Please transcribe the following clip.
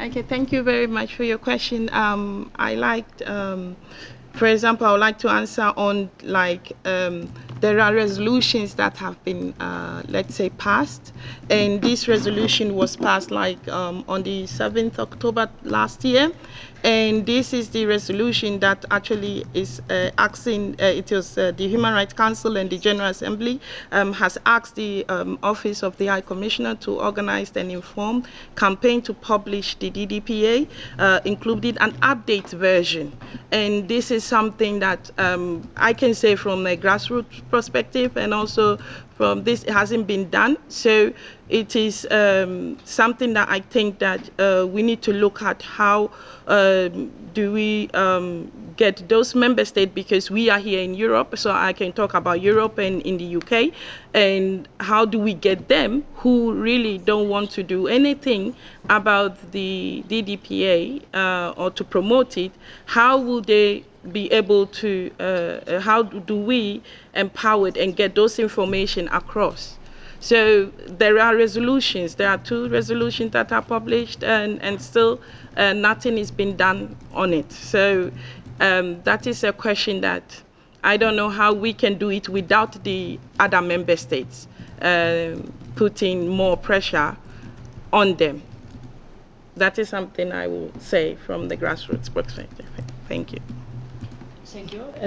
Okay, thank you very much for your question. I liked, for example, I would like to answer on there are resolutions that have been, let's say, passed, and this resolution was passed on the 7th October last year, and this is the resolution that actually is asking, it was the Human Rights Council and the General Assembly has asked the Office of the High Commissioner to organize an informed campaign to publish the DDPA, including an update version. And this is something that I can say from a grassroots perspective, and also from this, it hasn't been done. So it is something that I think that we need to look at how do we get those member states, because we are here in Europe, so I can talk about Europe and in the UK, and how do we get them who really don't want to do anything about the DDPA or to promote it, how will they be able to, how do we empower it and get those information across? So there are resolutions, there are 2 resolutions that are published, and still nothing is being done on it. So that is a question that I don't know how we can do it without the other member states putting more pressure on them. That is something I will say from the grassroots perspective. Thank you. Thank you.